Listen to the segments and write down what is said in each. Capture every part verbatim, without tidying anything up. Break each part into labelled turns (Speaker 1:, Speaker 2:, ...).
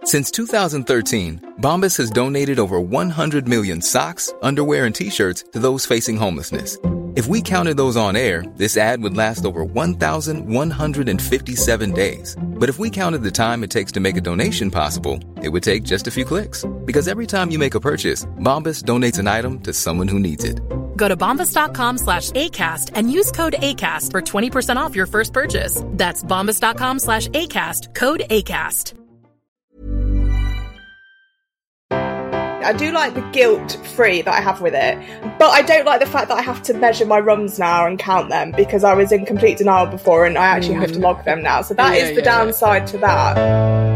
Speaker 1: Since two thousand thirteen, Bombas has donated over one hundred million socks, underwear, and T-shirts to those facing homelessness. If we counted those on air, this ad would last over one thousand one hundred fifty-seven days. But if we counted the time it takes to make a donation possible, it would take just a few clicks. Because every time you make a purchase, Bombas donates an item to someone who needs it.
Speaker 2: Go to bombas.com slash ACAST and use code ACAST for twenty percent off your first purchase. That's bombas.com slash ACAST, code ACAST.
Speaker 3: I do like the guilt-free that I have with it, but I don't like the fact that I have to measure my runs now and count them because I was in complete denial before and I actually mm. have to log them now. So that yeah, is the yeah, downside yeah. to that.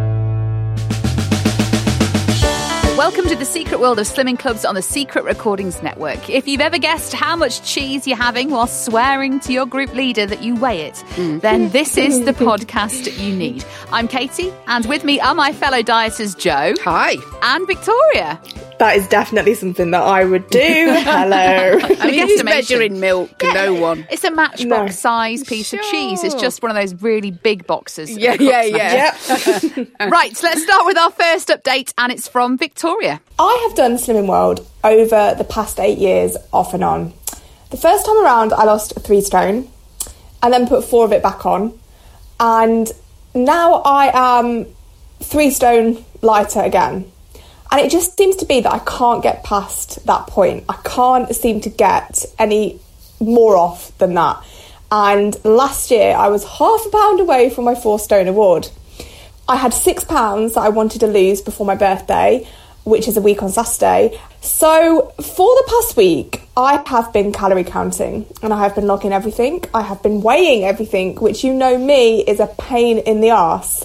Speaker 4: Welcome to the secret world of slimming clubs on the Secret Recordings Network. If you've ever guessed how much cheese you're having while swearing to your group leader that you weigh it, mm. then this is the podcast you need. I'm Katie, and with me are my fellow dieters Joe.
Speaker 5: Hi.
Speaker 4: And Victoria.
Speaker 3: That is definitely something that I would do. Hello.
Speaker 5: I mean, who's measuring milk? Yeah. No one.
Speaker 4: It's a matchbox no. size piece sure. of cheese. It's just one of those really big boxes.
Speaker 5: Yeah, yeah, yeah.
Speaker 4: Yep. Right, so let's start with our first update, and it's from Victoria.
Speaker 3: I have done Slimming World over the past eight years, off and on. The first time around, I lost three stone, and then put four of it back on. And now I am three stone lighter again. And it just seems to be that I can't get past that point. I can't seem to get any more off than that. And last year, I was half a pound away from my four stone award. I had six pounds that I wanted to lose before my birthday, which is a week on Saturday. So for the past week, I have been calorie counting and I have been logging everything. I have been weighing everything, which you know me is a pain in the arse.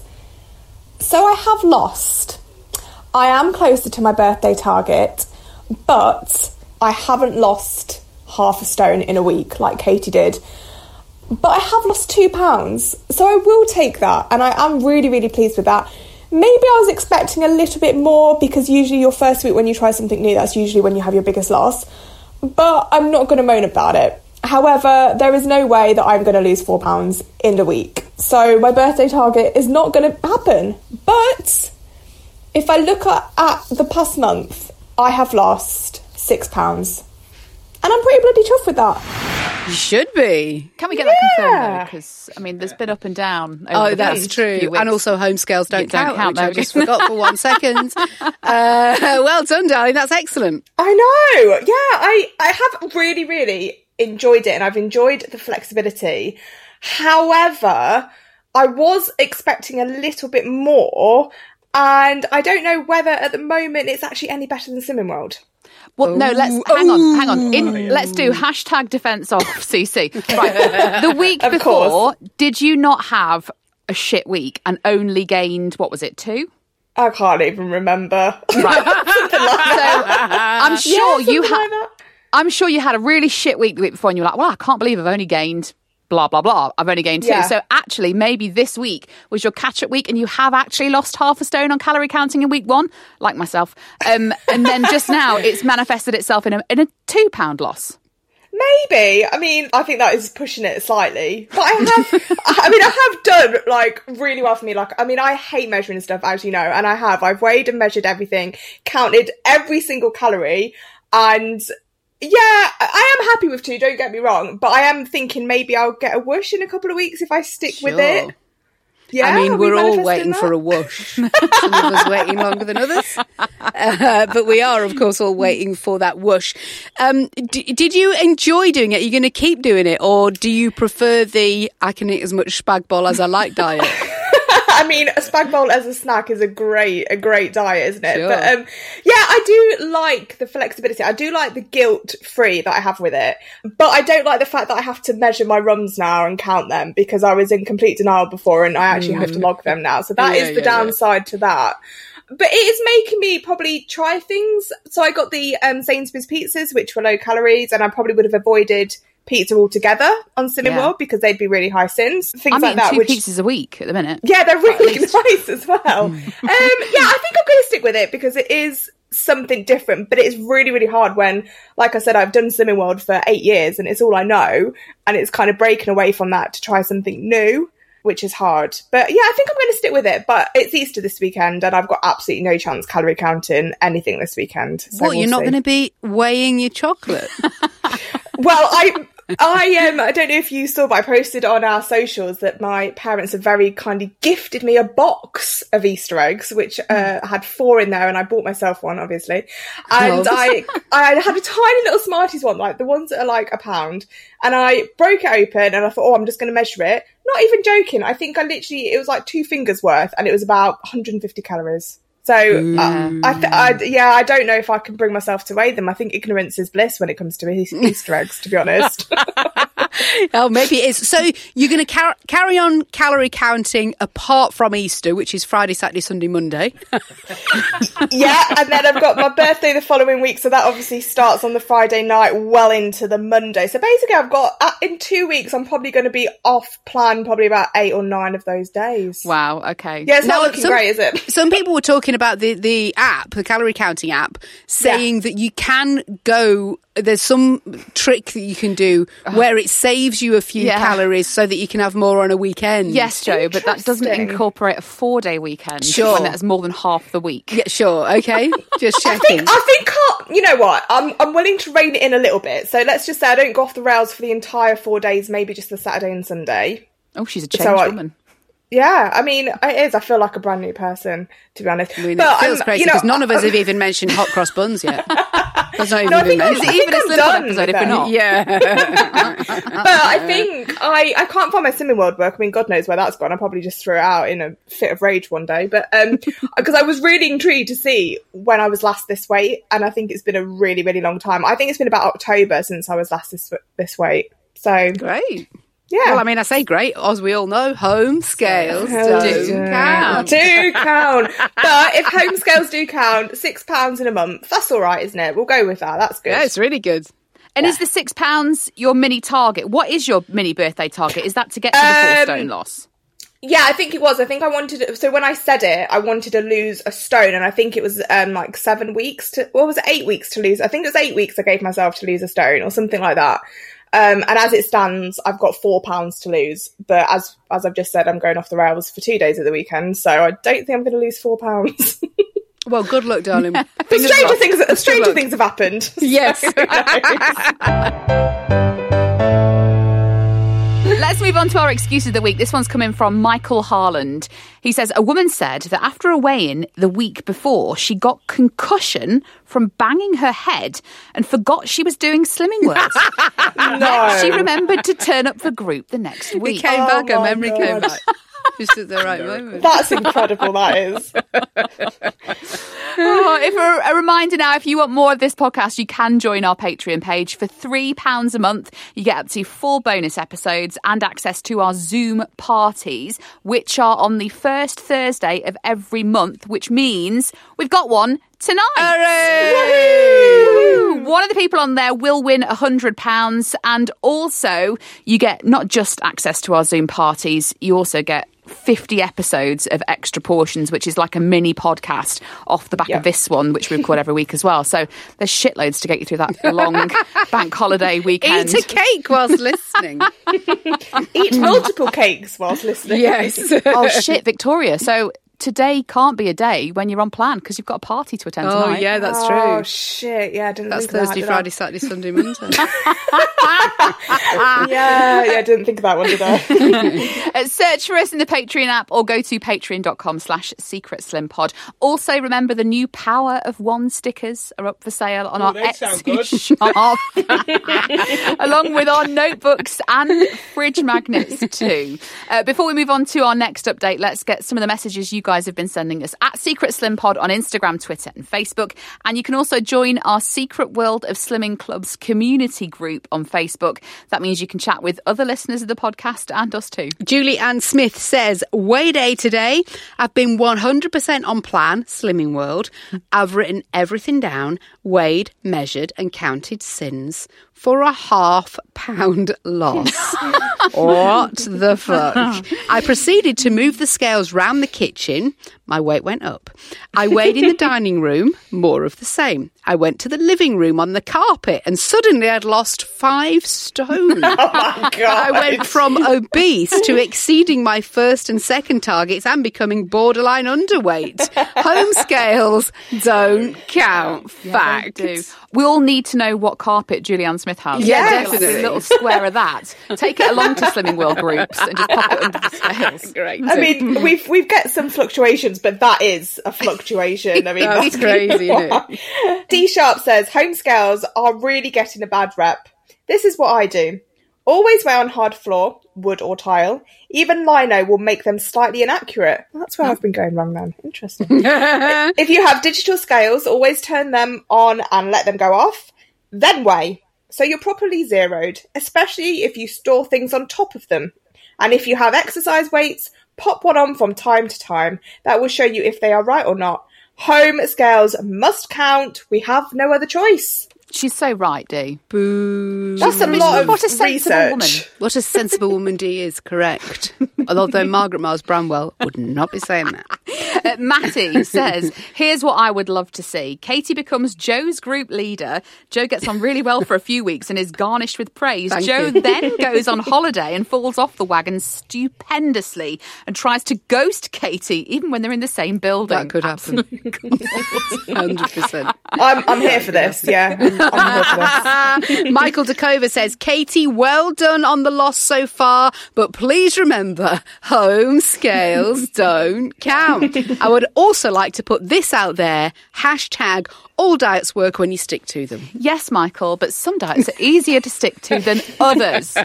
Speaker 3: So I have lost. I am closer to my birthday target, but I haven't lost half a stone in a week like Katie did. But I have lost two pounds, so I will take that, and I am really, really pleased with that. Maybe I was expecting a little bit more, because usually your first week when you try something new, that's usually when you have your biggest loss. But I'm not going to moan about it. However, there is no way that I'm going to lose four pounds in a week. So my birthday target is not going to happen. But if I look at, at the past month, I have lost six pounds. And I'm pretty bloody chuffed with that.
Speaker 5: You should be.
Speaker 4: Can we get yeah. that confirmed, though? Because, I mean, there's been up and down. Over
Speaker 5: oh,
Speaker 4: the
Speaker 5: that's true. And also home scales don't,
Speaker 4: don't
Speaker 5: count,
Speaker 4: count
Speaker 5: which I just forgot for one second. Uh, well done, darling. That's excellent.
Speaker 3: I know. Yeah, I, I have really, really enjoyed it, and I've enjoyed the flexibility. However, I was expecting a little bit more, and I don't know whether at the moment it's actually any better than Slimming World.
Speaker 4: Well, no, let's hang on, hang on. In, let's do hashtag defence of C C. Right. The week
Speaker 3: of
Speaker 4: before,
Speaker 3: course.
Speaker 4: Did you not have a shit week and only gained, what was it, two?
Speaker 3: I can't even remember.
Speaker 4: Right. So I'm sure
Speaker 3: yeah,
Speaker 4: you had.
Speaker 3: Like
Speaker 4: I'm sure you had a really shit week the week before, and you're like, well, I can't believe I've only gained blah, blah, blah. I've only gained two.
Speaker 3: Yeah.
Speaker 4: So actually, maybe this week was your catch-up week and you have actually lost half a stone on calorie counting in week one, like myself. Um, and then just now it's manifested itself in a, in a two-pound loss.
Speaker 3: Maybe. I mean, I think that is pushing it slightly. But I have, I mean, I have done, like, really well for me. Like, I mean, I hate measuring stuff, as you know, and I have. I've weighed and measured everything, counted every single calorie, and yeah, I am happy with two, don't get me wrong, but I am thinking maybe I'll get a whoosh in a couple of weeks if I stick
Speaker 5: sure.
Speaker 3: with it. Yeah,
Speaker 5: I mean, we're
Speaker 3: we
Speaker 5: all waiting
Speaker 3: that?
Speaker 5: for a whoosh. Some of us waiting longer than others. Uh, but we are, of course, all waiting for that whoosh. Um, d- did you enjoy doing it? Are you going to keep doing it? Or do you prefer the I can eat as much spag bol as I like diet?
Speaker 3: I mean, a spag bowl as a snack is a great, a great diet, isn't it?
Speaker 5: Sure.
Speaker 3: But um, yeah, I do like the flexibility. I do like the guilt-free that I have with it. But I don't like the fact that I have to measure my runs now and count them because I was in complete denial before and I actually mm. have to log them now. So that
Speaker 5: yeah,
Speaker 3: is the
Speaker 5: yeah,
Speaker 3: downside yeah. to that. But it is making me probably try things. So I got the um, Sainsbury's pizzas, which were low calories, and I probably would have avoided pizza altogether on Slimming
Speaker 4: yeah.
Speaker 3: World because they'd be really high sins. Things
Speaker 4: I'm
Speaker 3: like that.
Speaker 4: two
Speaker 3: which,
Speaker 4: pizzas a week at the minute.
Speaker 3: Yeah, they're really nice as well. um, yeah, I think I'm going to stick with it because it is something different, but it's really, really hard when, like I said, I've done Slimming World for eight years and it's all I know, and it's kind of breaking away from that to try something new. which is hard. But yeah, I think I'm going to stick with it. But it's Easter this weekend, and I've got absolutely no chance calorie counting anything this weekend. So
Speaker 5: what,
Speaker 3: we'll
Speaker 5: you're not
Speaker 3: see.
Speaker 5: going to be weighing your chocolate?
Speaker 3: Well, I I um I don't know if you saw, but I posted on our socials that my parents have very kindly gifted me a box of Easter eggs, which uh, had four in there, and I bought myself one, obviously. And
Speaker 5: Oh.
Speaker 3: I I had a tiny little Smarties one, like the ones that are like a pound, and I broke it open, and I thought, oh, I'm just going to measure it. Not even joking. I think I literally, it was like two fingers worth, and it was about one hundred fifty calories. So, uh, I, th- I, yeah, I don't know if I can bring myself to weigh them. I think ignorance is bliss when it comes to e- Easter eggs, to be honest.
Speaker 5: Oh, maybe it is. So you're going to car- carry on calorie counting apart from Easter, which is Friday, Saturday, Sunday, Monday.
Speaker 3: Yeah, and then I've got my birthday the following week, so that obviously starts on the Friday night well into the Monday. So basically I've got, uh, in two weeks, I'm probably going to be off plan probably about eight or nine of those days.
Speaker 4: Wow, okay.
Speaker 3: Yeah, it's
Speaker 5: Now,
Speaker 3: not looking
Speaker 5: some-
Speaker 3: great, is it?
Speaker 5: Some people were talking about the, the app, the calorie counting app, saying that you can go, there's some trick that you can do where it saves you a few
Speaker 4: Yeah.
Speaker 5: calories so that you can have more on a weekend.
Speaker 4: Yes, Joe, but that doesn't
Speaker 3: Interesting.
Speaker 4: incorporate a four-day weekend.
Speaker 5: Sure.
Speaker 4: When that's more than half the week.
Speaker 5: Yeah, sure. Okay. Just
Speaker 3: I
Speaker 5: checking.
Speaker 3: think, I think, I'll- you know what, I'm I'm willing to rein it in a little bit. So let's just say I don't go off the rails for the entire four days, maybe just the Saturday and Sunday.
Speaker 4: Oh, she's a changed
Speaker 3: So I-
Speaker 4: woman.
Speaker 3: Yeah, I mean, it is. I feel like a brand new person, to be honest.
Speaker 5: I mean,
Speaker 3: but
Speaker 5: it feels
Speaker 3: um,
Speaker 5: crazy
Speaker 3: you know,
Speaker 5: because none of us have even mentioned hot cross buns yet. That's not even
Speaker 3: No, I
Speaker 5: been
Speaker 3: think I'm-
Speaker 5: mentioned.
Speaker 3: I think
Speaker 4: Even a
Speaker 3: I'm
Speaker 4: Slim
Speaker 3: done
Speaker 4: episode if
Speaker 3: with
Speaker 4: we're not.
Speaker 5: Yeah.
Speaker 3: But I think I, I can't find my Slimming World work. I mean, God knows where that's gone. I'll probably just throw it out in a fit of rage one day. But um, because I was really intrigued to see when I was last this weight, and I think it's been a really, really long time. I think it's been about October since I was last this this weight. So
Speaker 5: Great.
Speaker 3: yeah,
Speaker 5: Well, I mean, I say great, as we all know, home scales do count.
Speaker 3: do count. But if home scales do count, six pounds in a month, that's all right, isn't it? We'll go with that. That's good.
Speaker 5: Yeah, it's really good.
Speaker 4: And is the six pounds your mini target? What is your mini birthday target? Is that to get to the four
Speaker 3: Um,
Speaker 4: stone loss?
Speaker 3: Yeah, I think it was. I think I wanted. So when I said it, I wanted to lose a stone, and I think it was um like seven weeks to. What was it? Eight weeks to lose. I think it was eight weeks I gave myself to lose a stone or something like that. Um, and as it stands, I've got four pounds to lose. But as as I've just said, I'm going off the rails for two days at the weekend, so I don't think I'm going to lose four pounds.
Speaker 5: Well, good luck, darling.
Speaker 3: stranger
Speaker 5: crossed.
Speaker 3: things, stranger
Speaker 5: luck.
Speaker 3: things have happened.
Speaker 5: Yes.
Speaker 3: So, who knows?
Speaker 4: Let's move on to our excuses of the week. This one's coming from Michael Harland. He says, a woman said that after a weigh-in the week before, she got concussion from banging her head and forgot she was doing Slimming World.
Speaker 3: No.
Speaker 4: She remembered to turn up for group the next
Speaker 5: It
Speaker 4: week.
Speaker 5: came
Speaker 3: Oh
Speaker 5: back, her
Speaker 3: my
Speaker 5: memory came
Speaker 3: God.
Speaker 5: back. Just at the right moment.
Speaker 3: That's incredible. That is.
Speaker 4: Oh, if a, a reminder now, if you want more of this podcast, you can join our Patreon page. For three pounds a month, you get up to four bonus episodes and access to our Zoom parties, which are on the first Thursday of every month, which means we've got one tonight. Woohoo! One of the people on there will win one hundred pounds, and also you get not just access to our Zoom parties, you also get fifty episodes of Extra Portions, which is like a mini podcast off the back
Speaker 3: Yeah.
Speaker 4: of this one, which we record every week as well. So there's shitloads to get you through that long bank holiday weekend.
Speaker 5: Eat a cake whilst listening.
Speaker 3: Eat multiple cakes whilst listening.
Speaker 5: Yes.
Speaker 4: Oh shit, Victoria. So today can't be a day when you're on plan because you've got a party to attend
Speaker 5: Oh,
Speaker 4: tonight.
Speaker 5: yeah, that's
Speaker 3: Oh
Speaker 5: true.
Speaker 3: shit! Yeah, I didn't.
Speaker 5: That's
Speaker 3: think of
Speaker 5: Thursday,
Speaker 3: that,
Speaker 5: Friday,
Speaker 3: did
Speaker 5: Saturday, Sunday, Monday.
Speaker 3: I? Yeah, yeah, I didn't think of that one, did I?
Speaker 4: Uh, search for us in the Patreon app or go to patreon.com slash secret slim pod. Also, remember the new Power of One stickers are up for sale on
Speaker 6: Oh,
Speaker 4: our
Speaker 6: they sound
Speaker 4: Etsy
Speaker 6: good.
Speaker 4: shop, along with our notebooks and fridge magnets too. Uh, before we move on to our next update, let's get some of the messages you guys have been sending us at Secret Slim Pod on Instagram, Twitter and Facebook. And you can also join our Secret World of Slimming Club's community group on Facebook. That means you can chat with other listeners of the podcast and us too.
Speaker 5: Julie Ann Smith says, weigh day today. I've been one hundred percent on plan, Slimming World. I've written everything down, weighed, measured and counted sins for a half pound loss. What the fuck? I proceeded to move the scales round the kitchen. My my weight went up. I weighed in the dining room, more of the same. I went to the living room on the carpet and suddenly I'd lost five stone.
Speaker 3: Oh my God.
Speaker 5: I went from obese to exceeding my first and second targets and becoming borderline underweight. Home scales don't count. Fact.
Speaker 4: Yeah, do. We all need to know what carpet Julianne Smith has.
Speaker 5: Yeah,
Speaker 4: Like
Speaker 5: definitely.
Speaker 4: a little square of that. Take it along to Slimming World groups and just pop it under the scales.
Speaker 5: Great.
Speaker 3: I mean, we've we've got some fluctuations, but that is a fluctuation. I mean,
Speaker 5: That's crazy, isn't it?
Speaker 3: D Sharp says home scales are really getting a bad rep. This is what I do. Always weigh on hard floor, wood or tile. Even lino will make them slightly inaccurate. Well, that's where I've been going wrong then. Interesting. If you have digital scales, always turn them on and let them go off. Then weigh. So you're properly zeroed, especially if you store things on top of them. And if you have exercise weights, pop one on from time to time. That will show you if they are right or not. Home scales must count. We have no other choice.
Speaker 4: She's so right, Dee.
Speaker 5: Boo.
Speaker 3: That's a lot of
Speaker 4: What a sensible
Speaker 3: research.
Speaker 4: woman.
Speaker 5: What a sensible woman Dee is, correct. Although Margaret Miles Bramwell would not be saying that.
Speaker 4: Uh, Matty says, here's what I would love to see. Katie becomes Joe's group leader. Joe gets on really well for a few weeks and is garnished with praise.
Speaker 5: Thank
Speaker 4: Joe
Speaker 5: you.
Speaker 4: then goes on holiday and falls off the wagon stupendously and tries to ghost Katie even when they're in the same building.
Speaker 5: That could happen. one hundred percent.
Speaker 3: I'm, I'm here for this, yeah. I'm here for this.
Speaker 5: Michael Dakova says, Katie, well done on the loss so far, but please remember, home scales don't count. I would also like to put this out there, hashtag all diets work when you stick to them.
Speaker 4: Yes, Michael, but some diets are easier to stick to than others.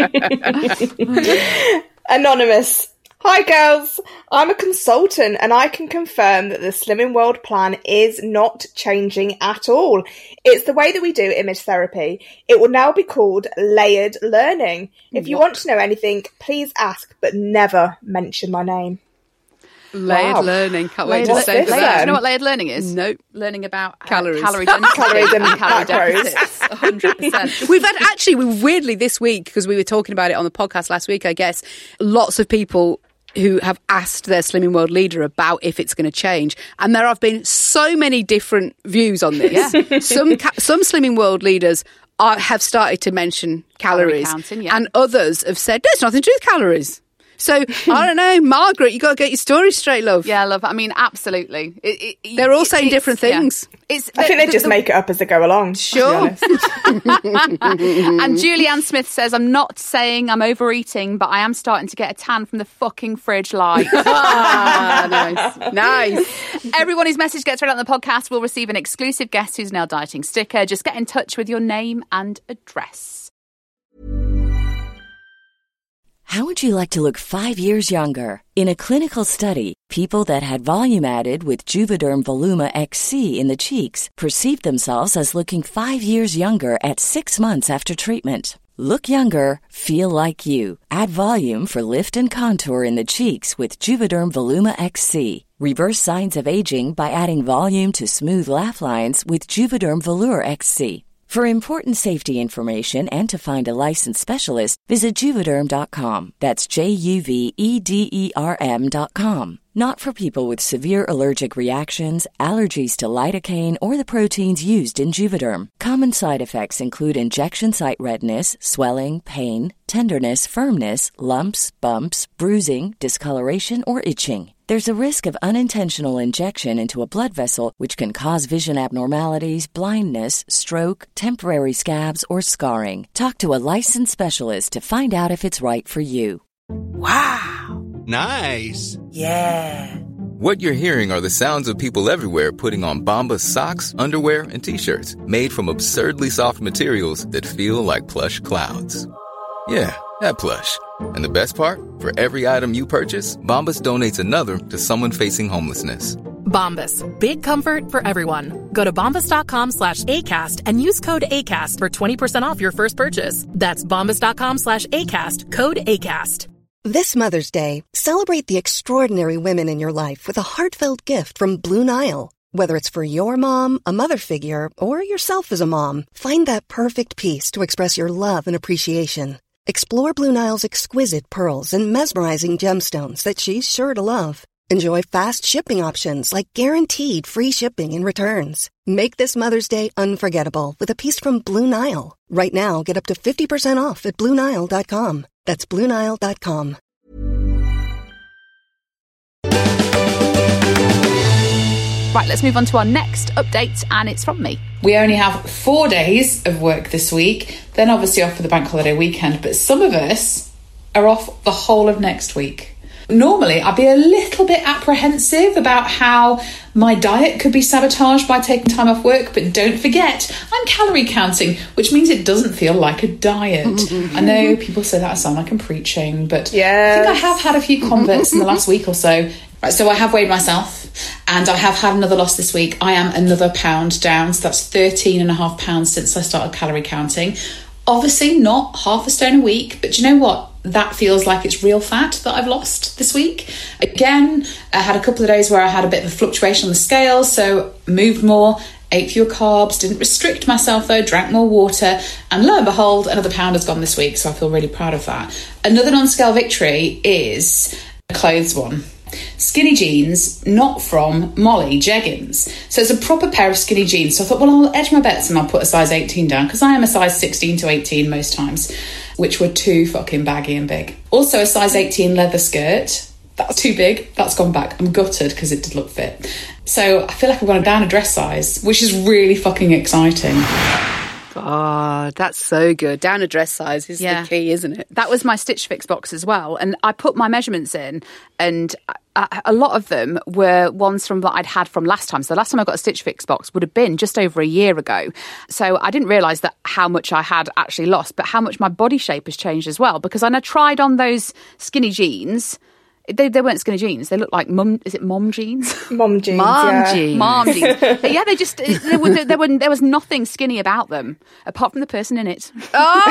Speaker 3: Anonymous. Hi girls, I'm a consultant and I can confirm that the Slimming World plan is not changing at all. It's the way that we do image therapy. It will now be called layered learning. If you want to know anything, please ask, but never mention my name.
Speaker 5: Layered
Speaker 3: Wow.
Speaker 5: learning. Can't wait
Speaker 4: Layered
Speaker 5: to
Speaker 3: What's
Speaker 5: say
Speaker 3: this
Speaker 5: for
Speaker 3: then?
Speaker 4: Do you
Speaker 5: that.
Speaker 4: know what layered learning is?
Speaker 5: Nope.
Speaker 4: Learning about uh,
Speaker 5: Calories.
Speaker 4: calorie density
Speaker 3: Calories and
Speaker 4: calorie
Speaker 3: macros.
Speaker 4: deficits. one hundred percent.
Speaker 5: We've had actually, we weirdly this week, because we were talking about it on the podcast last week, I guess, lots of people who have asked their Slimming World leader about if it's going to change. And there have been so many different views on this.
Speaker 4: Yeah.
Speaker 5: Some ca- some Slimming World leaders are, have started to mention
Speaker 4: Calorie
Speaker 5: calories.
Speaker 4: counting, yeah.
Speaker 5: And others have said, there's nothing to do with calories. So, I don't know, Margaret, you got to get your story straight, love.
Speaker 4: Yeah, love. I mean, absolutely. It, it,
Speaker 5: They're all
Speaker 4: it-
Speaker 5: saying
Speaker 4: it's-
Speaker 5: different
Speaker 4: yeah.
Speaker 5: things.
Speaker 4: It's,
Speaker 3: I think
Speaker 4: the-
Speaker 3: they just
Speaker 4: the-
Speaker 3: make it up as they go along.
Speaker 5: Sure.
Speaker 3: To be honest.
Speaker 4: And Julianne Smith says, I'm not saying I'm overeating, but I am starting to get a tan from the fucking fridge light.
Speaker 5: Ah, nice. Nice.
Speaker 4: Everyone whose message gets read out on the podcast will receive an exclusive Guess Who's Now Dieting sticker. Just get in touch with your name and address.
Speaker 7: How would you like to look five years younger? In a clinical study, people that had volume added with Juvederm Voluma X C in the cheeks perceived themselves as looking five years younger at six months after treatment. Look younger, feel like you. Add volume for lift and contour in the cheeks with Juvederm Voluma X C. Reverse signs of aging by adding volume to smooth laugh lines with Juvederm Volure X C. For important safety information and to find a licensed specialist, visit Juvederm dot com. That's J U V E D E R M dot com. Not for people with severe allergic reactions, allergies to lidocaine, or the proteins used in Juvederm. Common side effects include injection site redness, swelling, pain, tenderness, firmness, lumps, bumps, bruising, discoloration, or itching. There's a risk of unintentional injection into a blood vessel, which can cause vision abnormalities, blindness, stroke, temporary scabs, or scarring. Talk to a licensed specialist to find out if it's right for you.
Speaker 8: Nice.
Speaker 1: What you're hearing are the sounds of people everywhere putting on Bombas socks, underwear, and T-shirts made from absurdly soft materials that feel like plush clouds. Yeah, that plush. And the best part? For every item you purchase, Bombas donates another to someone facing homelessness.
Speaker 2: Bombas. Big comfort for everyone. Go to bombas.com slash ACAST and use code ACAST for twenty percent off your first purchase. That's bombas.com slash ACAST. Code ACAST.
Speaker 9: This Mother's Day, celebrate the extraordinary women in your life with a heartfelt gift from Blue Nile. Whether it's for your mom, a mother figure, or yourself as a mom, find that perfect piece to express your love and appreciation. Explore Blue Nile's exquisite pearls and mesmerizing gemstones that she's sure to love. Enjoy fast shipping options like guaranteed free shipping and returns. Make this Mother's Day unforgettable with a piece from Blue Nile. Right now, get up to fifty percent off at Blue Nile dot com. That's Blue Nile dot com.
Speaker 4: Right, let's move on to our next update, and it's from me.
Speaker 8: We only have four days of work this week, then obviously off for the bank holiday weekend, but some of us are off the whole of next week. Normally, I'd be a little bit apprehensive about how my diet could be sabotaged by taking time off work, but don't forget, I'm calorie counting, which means it doesn't feel like a diet. I know people say that I sound like I'm preaching, but yes. I think I have had a few converts in the last week or so. Right, so I have weighed myself, and I have had another loss this week. I am another pound down, so that's thirteen and a half pounds since I started calorie counting. Obviously not half a stone a week, but do you know what? That feels like it's real fat that I've lost this week. Again, I had a couple of days where I had a bit of a fluctuation on the scale, so moved more, ate fewer carbs, didn't restrict myself though, drank more water, and lo and behold, another pound has gone this week, so I feel really proud of that. Another non-scale victory is a clothes one. Skinny jeans, not from Molly Jeggins. So it's a proper pair of skinny jeans. So I thought, well, I'll edge my bets and I'll put a size eighteen down, because I am a size sixteen to eighteen most times, which were too fucking baggy and big. Also a size eighteen leather skirt. That's too big. That's gone back. I'm gutted because it did look fit. So I feel like I've gone down a dress size, which is really fucking exciting.
Speaker 5: Oh, that's so good. Down a dress size is
Speaker 4: Yeah.
Speaker 5: the key, isn't it?
Speaker 4: That was my Stitch Fix box as well. And I put my measurements in, and a, a lot of them were ones from that I'd had from last time. So the last time I got a Stitch Fix box would have been just over a year ago. So I didn't realise that how much I had actually lost, but how much my body shape has changed as well. Because when I tried on those skinny jeans, They, they weren't skinny jeans. They looked like mum. Is it mom jeans?
Speaker 3: Mom jeans.
Speaker 5: Mom
Speaker 3: yeah.
Speaker 5: jeans.
Speaker 4: Mom jeans. But yeah, they just there, were, there, were, there was nothing skinny about them apart from the person in it.
Speaker 3: Oh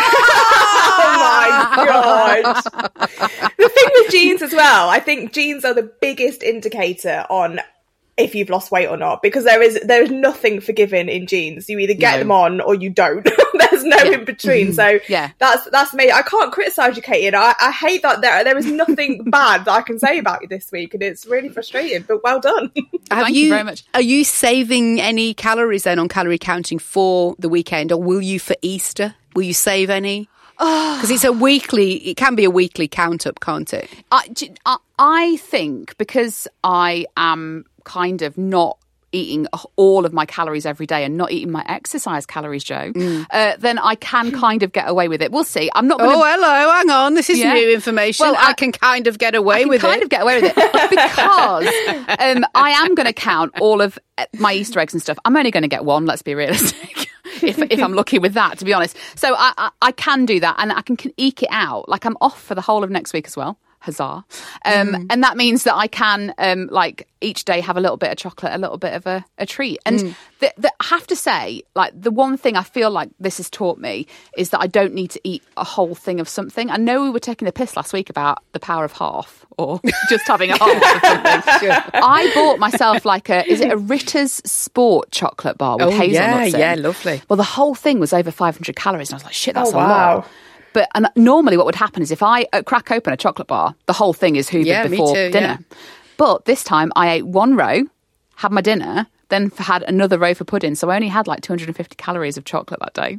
Speaker 3: my god! The thing with jeans as well, I think jeans are the biggest indicator on if you've lost weight or not, because there is there is nothing forgiving in jeans. You either get
Speaker 4: No.
Speaker 3: them on or you don't. There's no
Speaker 4: Yeah.
Speaker 3: in between. So
Speaker 4: Yeah.
Speaker 3: that's that's me. I can't criticise you, Katie. I, I hate that there there is nothing bad that I can say about you this week, and it's really frustrating. But well done.
Speaker 5: Have
Speaker 4: Thank you very much.
Speaker 5: Are you saving any calories then on calorie counting for the weekend, or will you for Easter? Will you save any? Because it's a weekly, it can be a weekly count up, can't it?
Speaker 4: I, I, I think because I am kind of not eating all of my calories every day and not eating my exercise calories, Joe,
Speaker 5: Mm.
Speaker 4: uh, then I can kind of get away with it. We'll see. I'm not going to...
Speaker 5: Oh, hello, hang on. This is
Speaker 4: Yeah.
Speaker 5: new information.
Speaker 4: Well,
Speaker 5: I,
Speaker 4: I-
Speaker 5: can kind of get away
Speaker 4: I can
Speaker 5: with
Speaker 4: kind
Speaker 5: it.
Speaker 4: of get away with it because um, I am going to count all of my Easter eggs and stuff. I'm only going to get one, let's be realistic. If, if I'm lucky with that, to be honest. So I, I, I can do that, and I can, can eke it out. Like, I'm off for the whole of next week as well. Huzzah. Um,
Speaker 5: Mm.
Speaker 4: And that means that I can, um, like, each day have a little bit of chocolate, a little bit of a, a treat. And
Speaker 5: Mm.
Speaker 4: the, the, I have to say, like, the one thing I feel like this has taught me is that I don't need to eat a whole thing of something. I know we were taking the piss last week about the power of half, or just having a half of something. I bought myself, like, a, is it a Ritter's Sport chocolate bar with
Speaker 5: Oh,
Speaker 4: hazelnuts
Speaker 5: yeah,
Speaker 4: in?
Speaker 5: yeah, lovely.
Speaker 4: Well, the whole thing was over five hundred calories, and I was like, shit, that's
Speaker 3: Oh,
Speaker 4: a
Speaker 3: wow.
Speaker 4: lot. But and normally what would happen is if I uh, crack open a chocolate bar, the whole thing is hoovered
Speaker 5: Yeah, me
Speaker 4: before
Speaker 5: too,
Speaker 4: dinner.
Speaker 5: yeah.
Speaker 4: But this time I ate one row, had my dinner, then f- had another row for pudding. So I only had like two hundred fifty calories of chocolate that day.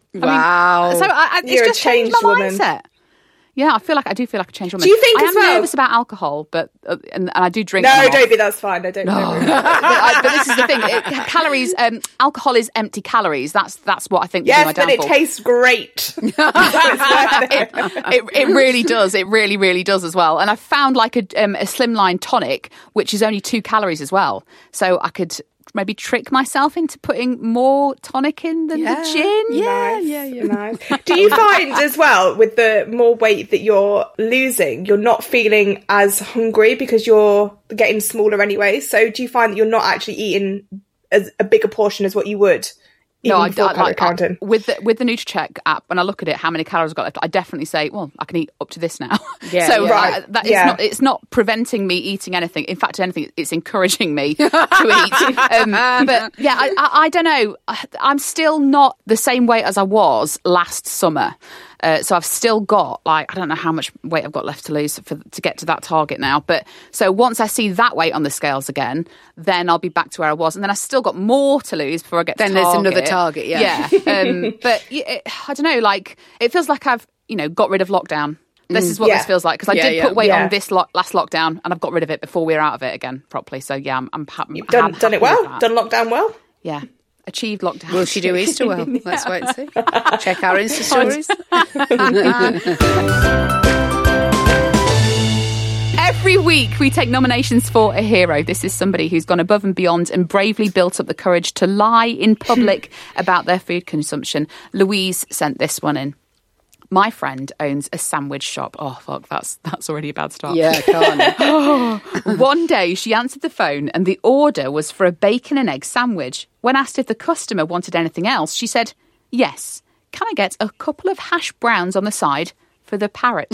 Speaker 5: Wow.
Speaker 4: So I, I, it's
Speaker 3: You're a
Speaker 4: just changed
Speaker 3: changed
Speaker 4: my
Speaker 3: woman.
Speaker 4: mindset. Yeah, I feel like I do feel like a changed woman.
Speaker 3: Do you think
Speaker 4: I
Speaker 3: as
Speaker 4: am
Speaker 3: well-
Speaker 4: nervous about alcohol, but uh, and, and I do drink.
Speaker 3: No,
Speaker 4: on and
Speaker 3: don't
Speaker 4: off.
Speaker 3: be. That's fine. I don't.
Speaker 4: No,
Speaker 3: don't
Speaker 4: but, I, but this is the thing. It, calories, um, alcohol is empty calories. That's that's what I think. will be my
Speaker 3: Yes, but it
Speaker 4: downfall.
Speaker 3: tastes great. So it's worth it.
Speaker 4: it, it really does. It really, really does as well. And I found like a, um, a slimline tonic, which is only two calories as well. So I could maybe trick myself into putting more tonic in than
Speaker 5: Yeah.
Speaker 4: the gin.
Speaker 3: Nice, yeah, yeah. Nice. Do you find as well with the more weight that you're losing, you're not feeling as hungry because you're getting smaller anyway? So do you find that you're not actually eating as a bigger portion as what you would? Even
Speaker 4: No, I,
Speaker 3: before
Speaker 4: I
Speaker 3: calorie
Speaker 4: like
Speaker 3: counting?
Speaker 4: I, with the with the NutriCheck app. When I look at it, how many calories I've got left, I definitely say, well, I can eat up to this now.
Speaker 5: Yeah,
Speaker 4: so
Speaker 5: yeah.
Speaker 4: I, that is
Speaker 3: Yeah.
Speaker 4: not it's not preventing me eating anything. In fact, anything, it's encouraging me to eat. Um, but yeah, I, I, I don't know. I- I'm still not the same weight as I was last summer. Uh, so I've still got, like, I don't know how much weight I've got left to lose for, to get to that target now. But so once I see that weight on the scales again, then I'll be back to where I was. And then I've still got more to lose before I get to
Speaker 5: then
Speaker 4: target.
Speaker 5: Then there's another target, yeah.
Speaker 4: Yeah. Um, but it, I don't know, like, it feels like I've, you know, got rid of lockdown. This is what
Speaker 3: yeah.
Speaker 4: this feels like, because I
Speaker 5: Yeah,
Speaker 4: did
Speaker 5: yeah.
Speaker 4: put weight
Speaker 3: Yeah.
Speaker 4: on this lo- last lockdown, and I've got rid of it before we were out of it again properly. So yeah, I'm, I'm, ha- I'm
Speaker 3: You've done,
Speaker 4: ha-
Speaker 3: done it
Speaker 4: happy with
Speaker 3: well.
Speaker 4: that.
Speaker 3: Done lockdown well.
Speaker 4: Yeah, achieved lockdown.
Speaker 5: Will she do Easter well? Let's wait and see. Check our Insta stories.
Speaker 4: Every week we take nominations for a hero. This is somebody who's gone above and beyond and bravely built up the courage to lie in public about their food consumption. Louise sent this one in. My friend owns a sandwich shop. Oh, fuck, that's that's already a bad start.
Speaker 5: Yeah, can't.
Speaker 4: One day she answered the phone and the order was for a bacon and egg sandwich. When asked if the customer wanted anything else, she said, yes. Can I get a couple of hash browns on the side for the parrot?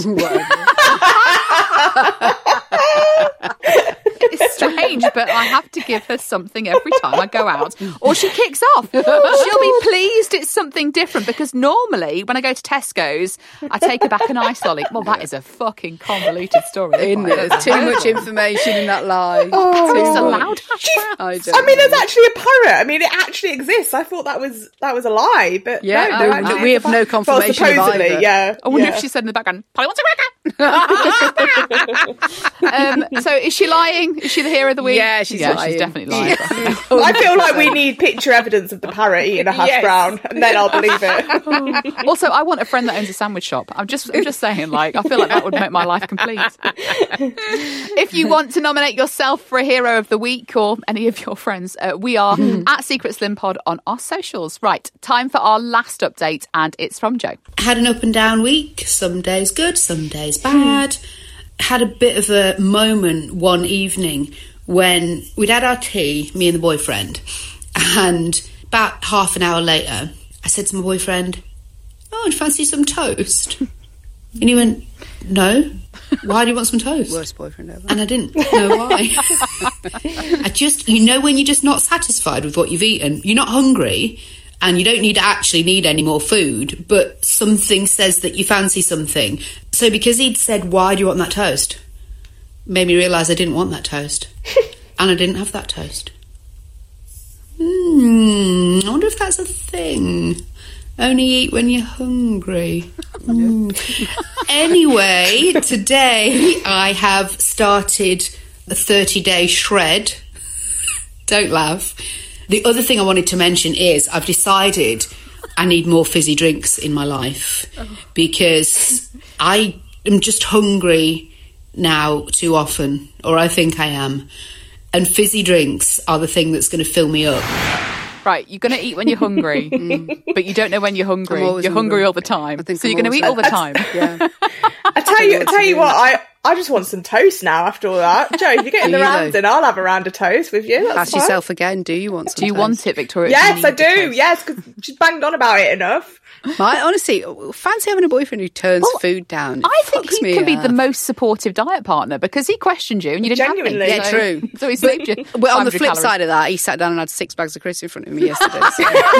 Speaker 4: It's strange, but I have to give her something every time I go out, or she kicks off. She'll be pleased it's something different, because normally when I go to Tesco's, I take her back an ice lolly. Well, that is a fucking convoluted story.
Speaker 5: Isn't it? There's too much information in that lie.
Speaker 3: Oh.
Speaker 5: Too
Speaker 4: It's
Speaker 5: much.
Speaker 4: allowed hash browns.
Speaker 5: I, don't
Speaker 3: I mean,
Speaker 5: know.
Speaker 3: there's actually a parrot. I mean, it actually exists. I thought that was that was a lie, but
Speaker 5: Yeah,
Speaker 3: no,
Speaker 5: no,
Speaker 3: no, actually
Speaker 5: we
Speaker 3: it's
Speaker 5: have
Speaker 3: a
Speaker 5: no
Speaker 3: parrot.
Speaker 5: confirmation
Speaker 3: Well,
Speaker 5: of
Speaker 3: supposedly,
Speaker 5: either.
Speaker 3: yeah.
Speaker 4: I wonder
Speaker 3: yeah.
Speaker 4: if she said in the background, Polly wants a cracker. um, so is she lying? Is she the hero of the week?
Speaker 5: Yeah, she's
Speaker 4: yeah,
Speaker 5: lying.
Speaker 4: she's definitely lying.
Speaker 5: Yeah.
Speaker 3: I feel like we need picture evidence of the parrot eating a hash
Speaker 5: Yes.
Speaker 3: brown, and then I'll believe it.
Speaker 4: Also, I want a friend that owns a sandwich shop. I'm just, I'm just saying, like, I feel like that would make my life complete. If you want to nominate yourself for a hero of the week or any of your friends, uh, we are at Secret Slim Pod on our socials. Right, time for our last update, and it's from Jo.
Speaker 10: Had an up and down week. Some days good, some days bad. Had a bit of a moment one evening when we'd had our tea, me and the boyfriend, and about half an hour later, I said to my boyfriend, oh, do you fancy some toast? And he went, no. Why do you want some toast?
Speaker 5: Worst boyfriend ever.
Speaker 10: And I didn't know why. I just, you know, when you're just not satisfied with what you've eaten, you're not hungry, and you don't need to actually need any more food, but something says that you fancy something. So because he'd said, why do you want that toast? Made me realise I didn't want that toast. And I didn't have that toast. Hmm, I wonder if that's a thing. Only eat when you're hungry. Mm. Anyway, today I have started a thirty-day shred. Don't laugh. The other thing I wanted to mention is I've decided I need more fizzy drinks in my life because I am just hungry now too often, or I think I am. And fizzy drinks are the thing that's going to fill me up.
Speaker 4: Right, you're going to eat when you're hungry, but you don't know when you're hungry.
Speaker 5: I'm
Speaker 4: You're
Speaker 5: always
Speaker 4: hungry,
Speaker 5: hungry.
Speaker 4: all the time.
Speaker 5: I think
Speaker 4: So
Speaker 5: I'm
Speaker 4: you're going to
Speaker 5: always
Speaker 4: eat all the time.
Speaker 5: Yeah.
Speaker 3: I tell you, I tell you what, I, I just want some toast now after all that. Jo, if you're getting
Speaker 5: Do
Speaker 3: the
Speaker 5: you
Speaker 3: rounds
Speaker 5: though?
Speaker 3: in, I'll have a round of toast with you. That's
Speaker 5: Ask
Speaker 3: fine.
Speaker 5: yourself again, do you want some
Speaker 4: Do you
Speaker 5: toast?
Speaker 4: want it, Victoria?
Speaker 3: Yes,
Speaker 4: Do
Speaker 3: I
Speaker 4: you need the
Speaker 3: do.
Speaker 4: toast?
Speaker 3: Yes, because she's banged on about it enough.
Speaker 5: I honestly fancy having a boyfriend who turns
Speaker 4: Well,
Speaker 5: food down. It
Speaker 4: I think
Speaker 5: fucks
Speaker 4: he
Speaker 5: me
Speaker 4: can be
Speaker 5: up.
Speaker 4: the most supportive diet partner because he questioned you and you didn't
Speaker 3: Genuinely.
Speaker 4: have
Speaker 5: Yeah,
Speaker 4: any.
Speaker 5: true.
Speaker 4: So he saved you.
Speaker 5: Well, on the
Speaker 4: five hundred
Speaker 5: flip
Speaker 4: calories.
Speaker 5: side of that, he sat down and had six bags of crisps in front of me yesterday. So,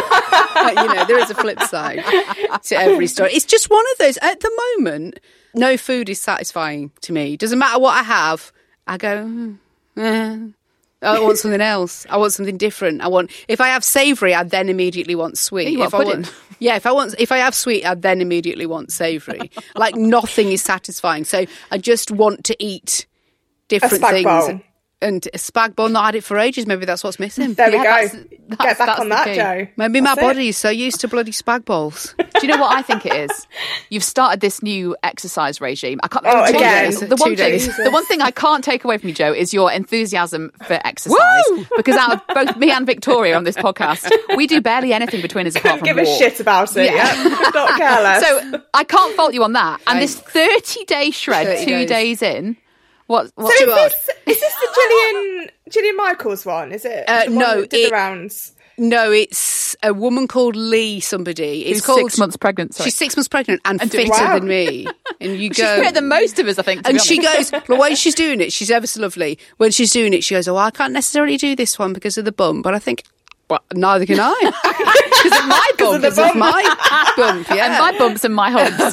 Speaker 5: you know, there is a flip side to every story. It's just one of those. At the moment, no food is satisfying to me. Doesn't matter what I have. I go, mm, eh. I want something else. I want something different. I want. If I have savoury, I then immediately want sweet.
Speaker 4: Yeah, you want
Speaker 5: if I
Speaker 4: pudding.
Speaker 5: want, yeah, if I want, if I have sweet, I then immediately want savoury. Like nothing is satisfying. So I just want to eat different
Speaker 3: spag
Speaker 5: things.
Speaker 3: bowl.
Speaker 5: And a spag bowl, not had it for ages. Maybe that's what's missing.
Speaker 3: There we
Speaker 4: Yeah,
Speaker 3: go.
Speaker 4: that's-
Speaker 3: Get
Speaker 4: that's-
Speaker 3: back
Speaker 4: that's
Speaker 3: on
Speaker 4: the
Speaker 3: that,
Speaker 4: key.
Speaker 3: Jo.
Speaker 5: Maybe my
Speaker 3: That's it.
Speaker 5: body is so used to bloody spag bowls.
Speaker 4: Do you know what I think it is? You've started this new exercise regime. I can't.
Speaker 3: Oh,
Speaker 4: the one
Speaker 3: again.
Speaker 4: thing- the one
Speaker 5: Two
Speaker 4: thing,
Speaker 5: days.
Speaker 4: the one thing I can't take away from you, Jo, is your enthusiasm for exercise.
Speaker 5: Woo!
Speaker 4: Because out of both me and Victoria on this podcast, we do barely anything between us apart
Speaker 3: Couldn't
Speaker 4: from
Speaker 3: give a
Speaker 4: walk.
Speaker 3: shit about it.
Speaker 4: Yeah.
Speaker 3: Yeah, Could not care less.
Speaker 4: So I can't fault you on that. And this thirty-day shred,
Speaker 5: thirty
Speaker 4: two
Speaker 5: days.
Speaker 4: days in, what?
Speaker 3: So
Speaker 4: what
Speaker 3: is
Speaker 5: too hard.
Speaker 3: this, is this the Gillian Gillian Michaels one? Is it?
Speaker 5: Uh,
Speaker 3: The one
Speaker 5: no,
Speaker 3: that did
Speaker 5: it-
Speaker 3: the rounds.
Speaker 5: No, it's a woman called Lee somebody. It's
Speaker 4: Who's
Speaker 5: called
Speaker 4: six months pregnant. Sorry.
Speaker 5: She's six months pregnant and,
Speaker 4: And doing-
Speaker 5: fitter
Speaker 3: Wow.
Speaker 5: than me. And you
Speaker 4: She's
Speaker 5: go.
Speaker 4: fitter than most of us, I think. To
Speaker 5: and
Speaker 4: be
Speaker 5: she
Speaker 4: honest.
Speaker 5: goes, the way she's doing it, she's ever so lovely. When she's doing it, she goes, oh, I can't necessarily do this one because of the bum. But I think, Well, neither can I. Because of my bump, because of, of my bump, yeah.
Speaker 4: And my bumps and my humps.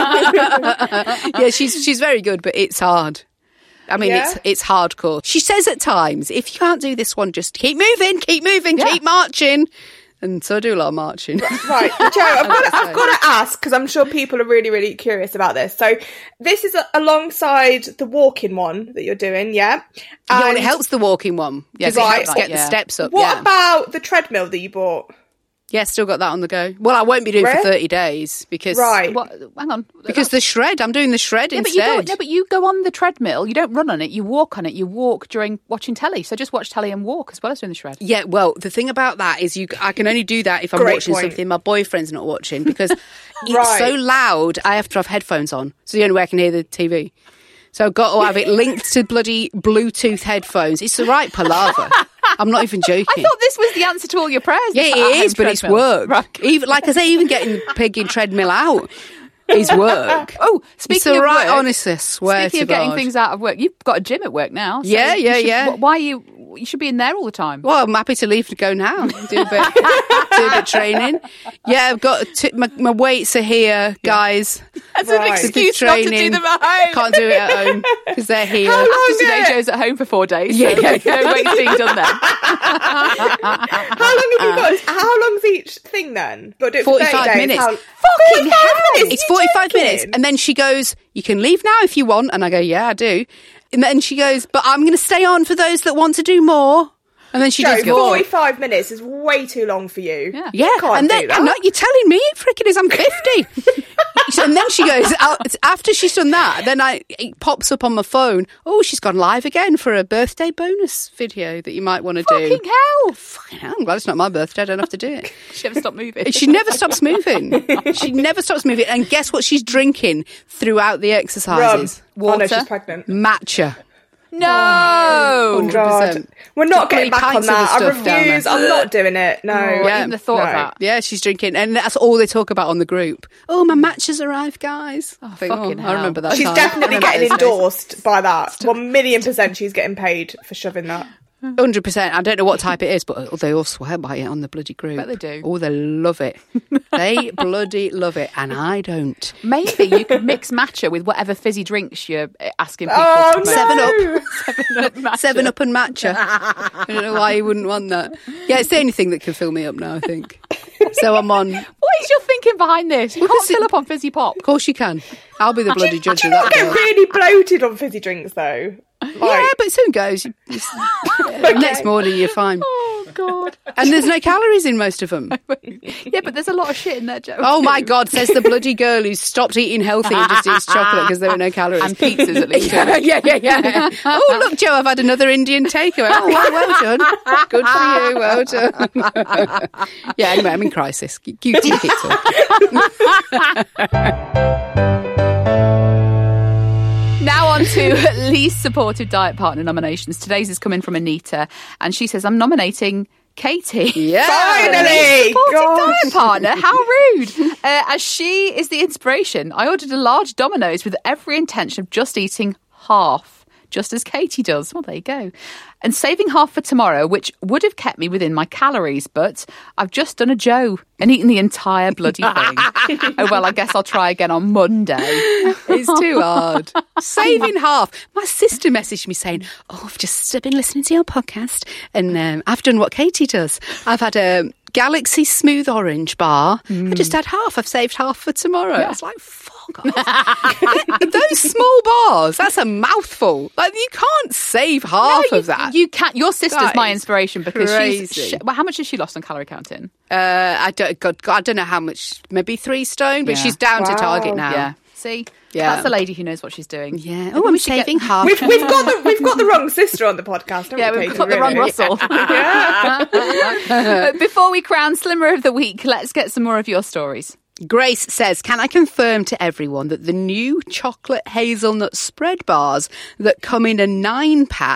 Speaker 5: Yeah, she's she's very good, but it's hard. I mean, yeah. it's it's hardcore. She says at times, if you can't do this one, just keep moving, keep moving, yeah. keep marching. And so I do a lot of marching.
Speaker 3: Right, Jo, I've got to, I've got to ask, because I'm sure people are really, really curious about this. So this is a, alongside the walking one that you're doing, yeah?
Speaker 5: And yeah, well, it helps the walking one. Yeah, so right. it helps get yeah. the steps up.
Speaker 3: What
Speaker 5: yeah.
Speaker 3: about the treadmill that you bought?
Speaker 5: Yeah, still got that on the go. Well, I won't be doing it for thirty days because...
Speaker 3: Right.
Speaker 4: What, hang on.
Speaker 5: Because the shred, I'm doing the shred
Speaker 4: yeah,
Speaker 5: instead.
Speaker 4: But you don't, no, but you go on the treadmill, you don't run on it, you walk on it, you walk during watching telly. So just watch telly and walk as well as doing the shred.
Speaker 5: Yeah, well, the thing about that is you, I can only do that if I'm
Speaker 3: Great
Speaker 5: watching
Speaker 3: point.
Speaker 5: something my boyfriend's not watching because it's
Speaker 3: Right.
Speaker 5: so loud, I have to have headphones on. So the only way I can hear the T V. So I've got to have it linked to bloody Bluetooth headphones. It's the right palaver. I'm not even joking.
Speaker 4: I thought this was the answer to all your prayers.
Speaker 5: Yeah, it is, but it's work. Right. Even like I say, even getting pegging treadmill out is work.
Speaker 4: Oh, speaking
Speaker 5: it's the
Speaker 4: of
Speaker 5: right,
Speaker 4: work,
Speaker 5: honestly, I swear
Speaker 4: speaking
Speaker 5: to
Speaker 4: of getting
Speaker 5: God.
Speaker 4: things out of work, you've got a gym at work now. So
Speaker 5: Yeah, yeah,
Speaker 4: you should,
Speaker 5: yeah.
Speaker 4: Why are you? You should be in there all the time.
Speaker 5: Well, I'm happy to leave to go now. Do a bit, do a bit of training. Yeah, I've got t- my, my weights are here, guys.
Speaker 4: That's
Speaker 3: Right.
Speaker 4: an excuse not to do them at home.
Speaker 5: Can't do it at home because they're here.
Speaker 3: How long
Speaker 4: After today,
Speaker 3: is it?
Speaker 4: Joe's at home for four days.
Speaker 5: Yeah,
Speaker 4: so
Speaker 5: yeah, yeah.
Speaker 4: no weights being done there.
Speaker 3: How long have you got? How long's each thing then? Got to do it for thirty
Speaker 5: forty-five
Speaker 3: days.
Speaker 5: minutes.
Speaker 3: How...
Speaker 5: Fucking
Speaker 3: forty-five
Speaker 5: hell!
Speaker 3: minutes?
Speaker 5: It's
Speaker 3: You're
Speaker 5: forty-five
Speaker 3: joking?
Speaker 5: minutes. And then she goes, you can leave now if you want. And I go, yeah, I do. And then she goes, but I'm going to stay on for those that want to do more. And then she
Speaker 3: Jo,
Speaker 5: does more.
Speaker 3: forty-five minutes is way too long for you.
Speaker 4: Yeah.
Speaker 5: Yeah,
Speaker 3: You can't
Speaker 5: and then
Speaker 3: do that.
Speaker 5: no, you're telling me it freaking is. I'm fifty. And then she goes out, after she's done that. Then I it pops up on my phone. Oh, she's gone live again for a birthday bonus video that you might want to do.
Speaker 4: Fucking hell!
Speaker 5: Fucking hell! I'm glad it's not my birthday. I don't have to do it.
Speaker 4: She never stopped moving.
Speaker 5: She never stops moving. She never stops moving. And guess what? She's drinking throughout the exercises.
Speaker 3: Rum. Oh no,
Speaker 5: Water,
Speaker 3: she's pregnant.
Speaker 5: matcha.
Speaker 4: No!
Speaker 3: Oh God, we're not getting back on
Speaker 5: pints of the
Speaker 3: that. I
Speaker 5: stuff down
Speaker 3: refuse.
Speaker 5: there.
Speaker 3: I'm not doing it. No.
Speaker 4: Oh,
Speaker 5: Yeah.
Speaker 4: even the thought
Speaker 3: No.
Speaker 4: of that.
Speaker 5: Yeah, she's drinking, and that's all they talk about on the group. Oh, my match has arrived, guys. I think,
Speaker 4: fucking
Speaker 5: oh,
Speaker 4: hell.
Speaker 5: I remember that.
Speaker 3: She's
Speaker 5: time.
Speaker 3: definitely
Speaker 5: I remember
Speaker 3: getting
Speaker 5: those days.
Speaker 3: endorsed by that. One million percent she's getting paid for shoving that.
Speaker 5: one hundred percent. I don't know what type it is, but they all swear by it on the bloody group.
Speaker 4: Bet they do.
Speaker 5: Oh, they love it. They bloody love it, and I don't.
Speaker 4: Maybe you could mix matcha with whatever fizzy drinks you're asking people
Speaker 3: Oh,
Speaker 4: to
Speaker 3: no.
Speaker 5: Seven Up.
Speaker 4: Seven Up. matcha.
Speaker 5: Seven Up and matcha. I don't know why you wouldn't want that. Yeah, it's the only thing that can fill me up now, I think. So I'm on... Of
Speaker 4: What is your thinking behind this? You
Speaker 5: Well,
Speaker 4: can't
Speaker 5: 'cause it-
Speaker 4: fill up on fizzy pop.
Speaker 5: course you can. I'll be the bloody judge
Speaker 3: Do
Speaker 5: of
Speaker 3: you not
Speaker 5: that.
Speaker 3: get
Speaker 5: girl.
Speaker 3: really bloated on fizzy drinks though?
Speaker 5: Yeah,
Speaker 3: Like,
Speaker 5: but soon goes. It's- Next morning you're fine.
Speaker 4: Oh, God.
Speaker 5: And there's no calories in most of them.
Speaker 4: Yeah, but there's a lot of shit in there, Joe.
Speaker 5: Oh my
Speaker 4: too.
Speaker 5: God, says the bloody girl who stopped eating healthy and just eats chocolate because there were no calories.
Speaker 4: And pizzas at least.
Speaker 5: Yeah, yeah, yeah, yeah. Oh, look, Joe, I've had another Indian takeaway. Oh, well, well done. Good for you, well done. Yeah, anyway, I'm in crisis. You you take it all.
Speaker 4: Now on to least supportive diet partner nominations. Today's is coming from Anita, and she says, I'm nominating Katie.
Speaker 5: Yeah.
Speaker 3: finally!
Speaker 4: Supportive
Speaker 3: Gosh.
Speaker 4: diet partner, how rude. Uh, as she is the inspiration, I ordered a large Domino's with every intention of just eating half, just as Katie does. Well, there you go. And saving half for tomorrow, which would have kept me within my calories, but I've just done a Joe and eaten the entire bloody thing. Oh, well, I guess I'll try again on Monday.
Speaker 5: It's too hard. Saving half. My sister messaged me saying, oh, I've just been listening to your podcast and um, I've done what Katie does. I've had a Galaxy Smooth Orange bar. I just had half. I've saved half for tomorrow. I was like, fuck off. Those small bars, that's a mouthful. Like, you can't save half
Speaker 4: No, you,
Speaker 5: of that.
Speaker 4: You can't. Your sister's
Speaker 5: That
Speaker 4: my
Speaker 5: is
Speaker 4: inspiration because she's.
Speaker 5: crazy.
Speaker 4: She, well, how much has she lost on calorie counting?
Speaker 5: Uh, I don't. God, God, I don't know how much. Maybe three stone, but
Speaker 4: Yeah.
Speaker 5: she's down to
Speaker 3: Wow.
Speaker 5: target now.
Speaker 4: Yeah. See,
Speaker 5: Yeah.
Speaker 4: that's a lady who knows what she's doing.
Speaker 5: Yeah.
Speaker 4: Maybe
Speaker 5: Oh, I'm
Speaker 4: we should get-
Speaker 5: saving half.
Speaker 3: We've, we've got the we've got the wrong sister on the podcast. Haven't
Speaker 4: Yeah,
Speaker 3: we,
Speaker 4: we've
Speaker 3: Katie,
Speaker 4: got the wrong
Speaker 3: really?
Speaker 4: Russell. But before we crown Slimmer of the Week, let's get some more of your stories.
Speaker 5: Grace says, can I confirm to everyone that the new chocolate hazelnut spread bars that come in a nine pack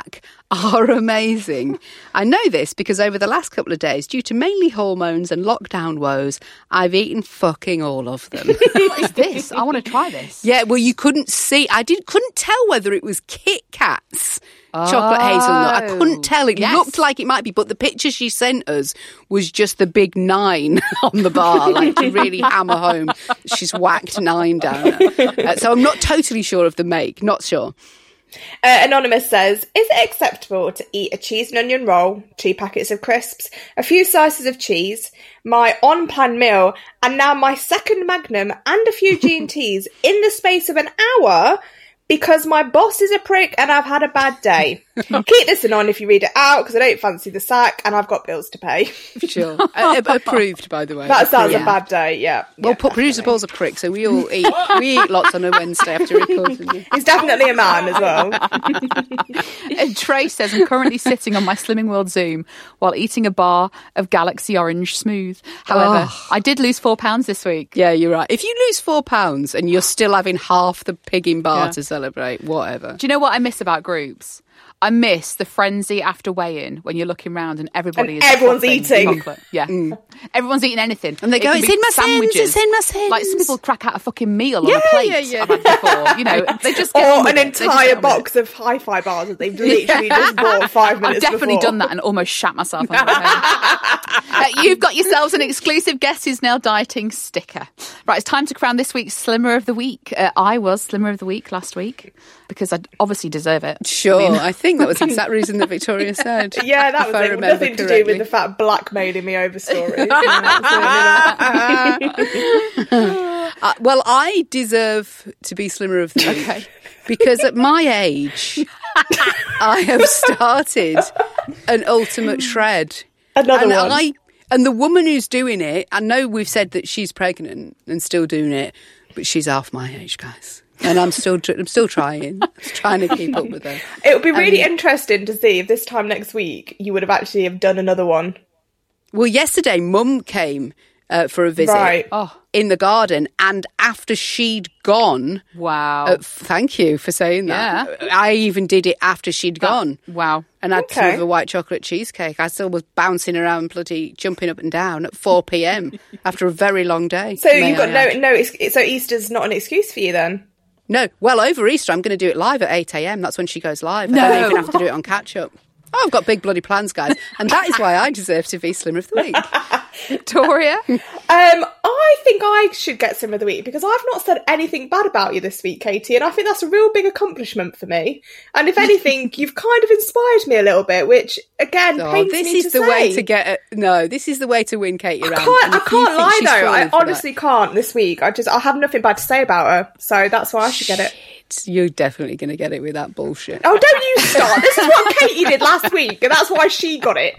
Speaker 5: are amazing. I know this because over the last couple of days, due to mainly hormones and lockdown woes, I've eaten fucking all of them.
Speaker 4: What is this? I want to try this.
Speaker 5: Yeah, well, you couldn't see. I did couldn't tell whether it was Kit Kats. Chocolate hazelnut. I couldn't tell. It
Speaker 4: Yes.
Speaker 5: looked like it might be, but the picture she sent us was just the big nine on the bar, like to really hammer home. She's whacked nine down. Uh, so I'm not totally sure of the make. Not sure.
Speaker 3: Uh, Anonymous says, is it acceptable to eat a cheese and onion roll, two packets of crisps, a few slices of cheese, my on-plan meal, and now my second Magnum and a few G and T's in the space of an hour because my boss is a prick and I've had a bad day? Keep this on if you read it out because I don't fancy the sack and I've got bills to pay.
Speaker 5: Sure. uh, approved, by the way.
Speaker 3: That sounds
Speaker 5: Approved.
Speaker 3: a bad day, yeah.
Speaker 5: Well,
Speaker 3: yeah,
Speaker 5: Paul, producer Paul's a prick, so we all eat. We eat lots on a Wednesday after recording.
Speaker 3: He's definitely a man as well.
Speaker 4: And Trey says, I'm currently sitting on my Slimming World Zoom while eating a bar of Galaxy Orange Smooth. However,
Speaker 5: Oh.
Speaker 4: I did lose four pounds this week.
Speaker 5: Yeah, you're right. If you lose four pounds and you're still having half the pigging bar
Speaker 4: Yeah.
Speaker 5: to celebrate, whatever.
Speaker 4: Do you know what I miss about groups? I miss the frenzy after weigh-in when you're looking around and everybody
Speaker 3: And
Speaker 4: is
Speaker 3: everyone's
Speaker 4: popping
Speaker 3: eating.
Speaker 4: chocolate. Yeah, everyone's eating anything,
Speaker 5: And they
Speaker 4: It
Speaker 5: go,
Speaker 4: can
Speaker 5: "It's
Speaker 4: be
Speaker 5: in my sins,
Speaker 4: sandwiches.
Speaker 5: it's in my sins."
Speaker 4: Like some people crack out a fucking meal on
Speaker 5: Yeah,
Speaker 4: a plate.
Speaker 5: yeah, yeah.
Speaker 4: I've had before. You know, they just get on
Speaker 3: Or
Speaker 4: with
Speaker 3: an
Speaker 4: it. They just
Speaker 3: entire
Speaker 4: get on with it.
Speaker 3: box of hi-fi bars that they've literally just bought five minutes
Speaker 4: I've definitely
Speaker 3: before.
Speaker 4: done that and almost shat myself on the way home. uh, You've got yourselves an exclusive Guess Who's Now Dieting sticker. Right, it's time to crown this week's Slimmer of the Week. Uh, I was Slimmer of the Week last week because I obviously deserve it.
Speaker 5: Sure,
Speaker 4: I mean-
Speaker 5: I think that was the exact reason that Victoria said.
Speaker 3: Yeah, that
Speaker 5: if
Speaker 3: was
Speaker 5: I
Speaker 3: it.
Speaker 5: remember
Speaker 3: Nothing to do
Speaker 5: correctly.
Speaker 3: with the fact blackmailing me over stories. Absolutely not.
Speaker 5: Uh, well, I deserve to be Slimmer of the Week.
Speaker 4: Okay.
Speaker 5: Because at my age, I have started an ultimate shred.
Speaker 3: Another
Speaker 5: and
Speaker 3: one.
Speaker 5: I, and the woman who's doing it, I know we've said that she's pregnant and still doing it, but she's half my age, guys. And I'm still, tr- I'm still trying, trying to keep up with her.
Speaker 3: It would be really
Speaker 5: Um,
Speaker 3: interesting to see if this time next week you would have actually have done another one.
Speaker 5: Well, yesterday, Mum came uh, for a visit
Speaker 3: Right.
Speaker 4: Oh.
Speaker 5: in the garden, and after she'd gone,
Speaker 4: Wow.
Speaker 5: uh, thank you for saying that. I even did it after she'd gone.
Speaker 4: Wow.
Speaker 5: And I'd
Speaker 3: Okay.
Speaker 5: sort of a white chocolate cheesecake. I still was bouncing around, bloody jumping up and down at four p.m. after a very long day.
Speaker 3: So
Speaker 5: may
Speaker 3: you've got
Speaker 5: I
Speaker 3: no
Speaker 5: add.
Speaker 3: no. ex- So Easter's not an excuse for you then.
Speaker 5: No, well, over Easter, I'm going to do it live at eight a.m. That's when she goes live. I
Speaker 4: No.
Speaker 5: don't even have to do it on catch-up. Oh, I've got big bloody plans, guys. And that is why I deserve to be Slimmer of the Week.
Speaker 4: Victoria?
Speaker 3: Um, I think I should get Slimmer of the Week because I've not said anything bad about you this week, Katie, and I think that's a real big accomplishment for me. And if anything, you've kind of inspired me a little bit, which again
Speaker 5: Oh,
Speaker 3: pains
Speaker 5: this
Speaker 3: me
Speaker 5: is
Speaker 3: to
Speaker 5: the
Speaker 3: say.
Speaker 5: way to get it. No, this is the way to win Katie
Speaker 3: I
Speaker 5: around.
Speaker 3: can't,
Speaker 5: And
Speaker 3: I
Speaker 5: if you
Speaker 3: can't
Speaker 5: think
Speaker 3: lie
Speaker 5: she's
Speaker 3: though. I
Speaker 5: falling for that-
Speaker 3: honestly can't this week. I just I have nothing bad to say about her, so that's why I should get it.
Speaker 5: Shit, you're definitely going to get it with that bullshit.
Speaker 3: Oh, don't you start! This is what Katie did last week, and that's why she got it.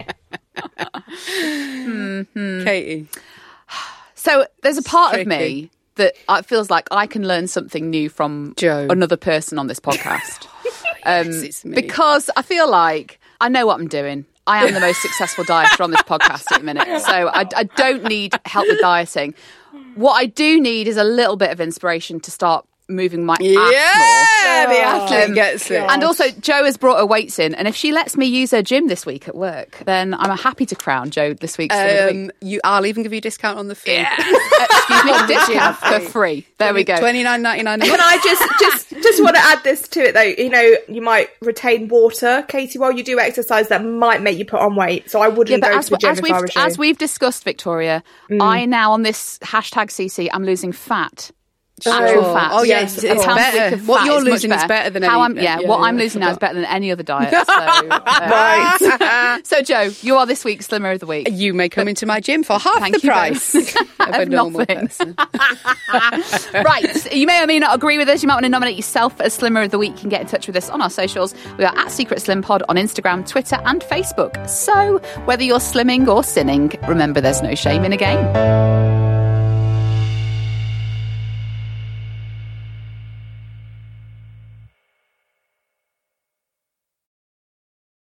Speaker 5: Katie.
Speaker 4: So there's a part
Speaker 5: Tricky.
Speaker 4: of me that uh, feels like I can learn something new from
Speaker 5: Joe.
Speaker 4: another person on this podcast. um,
Speaker 5: it's me.
Speaker 4: because I feel like I know what I'm doing. I am the most successful dieter on this podcast at the minute. So I, I don't need help with dieting. What I do need is a little bit of inspiration to start moving my ass more.
Speaker 5: Yeah, the athlete
Speaker 4: Um,
Speaker 5: gets it.
Speaker 4: And also, Jo has brought her weights in, and if she lets me use her gym this week at work, then I'm happy to crown Jo this week's Slim of the Week.
Speaker 5: Um, you, I'll even give you a discount on the fee.
Speaker 4: Uh, excuse me, discount for free. There we go.
Speaker 5: twenty-nine ninety-nine.
Speaker 3: Can I just just just want to add this to it though? You know, you might retain water, Katie, while you do exercise. That might make you put on weight. So I wouldn't
Speaker 4: Yeah, but
Speaker 3: go
Speaker 4: as,
Speaker 3: to the gym
Speaker 4: as
Speaker 3: if
Speaker 4: we've
Speaker 3: I was you.
Speaker 4: as we've discussed, Victoria, I now on this hashtag C C, I'm losing fat. Actual
Speaker 5: Oh.
Speaker 4: fat.
Speaker 5: Oh, yeah,
Speaker 3: Yes,
Speaker 5: it's,
Speaker 3: of
Speaker 5: it's
Speaker 3: course.
Speaker 5: better.
Speaker 4: Week of
Speaker 5: What
Speaker 4: fat
Speaker 5: you're
Speaker 4: is much
Speaker 5: losing is better than
Speaker 4: How
Speaker 5: any.
Speaker 4: I'm, yeah,
Speaker 5: yeah,
Speaker 4: what
Speaker 5: yeah,
Speaker 4: I'm
Speaker 5: I
Speaker 4: losing now is
Speaker 5: forgot.
Speaker 4: better than any other diet. So, uh,
Speaker 3: Right.
Speaker 4: so Jo, you are this week's Slimmer of the Week.
Speaker 5: You may come into my gym for half
Speaker 4: Thank
Speaker 5: the
Speaker 4: you
Speaker 5: price
Speaker 4: both.
Speaker 5: of a
Speaker 4: Of
Speaker 5: normal
Speaker 4: nothing.
Speaker 5: person.
Speaker 4: Right, you may or may not agree with us. You might want to nominate yourself as Slimmer of the Week. You can get in touch with us on our socials. We are at Secret Slim Pod on Instagram, Twitter and Facebook. So whether you're slimming or sinning, remember there's no shame in a game.